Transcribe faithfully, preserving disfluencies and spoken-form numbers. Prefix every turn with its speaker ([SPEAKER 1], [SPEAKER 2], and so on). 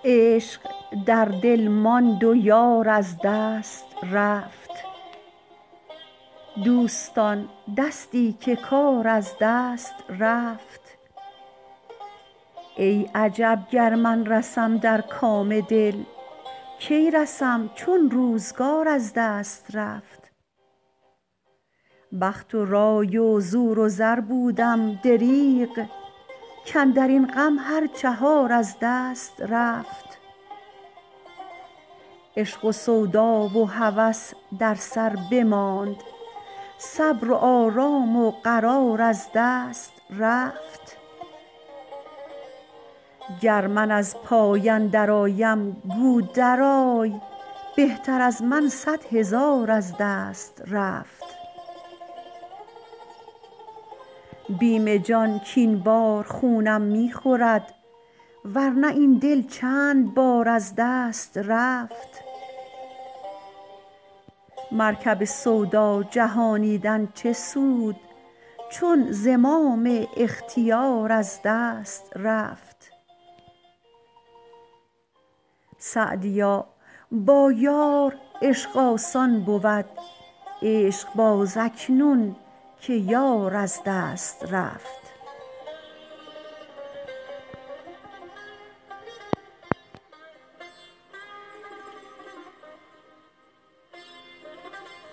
[SPEAKER 1] عشق در دل ماند و یار از دست رفت، دوستان دستی که کار از دست رفت. ای عجب گر من رسم در کام دل، کی رسم چون روزگار از دست رفت. بخت و رای و زور و زر بودم دریغ، کاندرین غم هر چهار از دست رفت. عشق و سودا و هوس در سر بماند، صبر و آرام و قرار از دست رفت. گر من از پای اندر آیم گو درآی، بهتر از من صد هزار از دست رفت. بیم جان کاین بار خونم می خورد، ورنه این دل چند بار از دست رفت. مرکب سودا جهانیدن چه سود، چون زمام اختیار از دست رفت. سعدیا با یار عشق آسان بود، عشق باز اکنون که یار از دست رفت.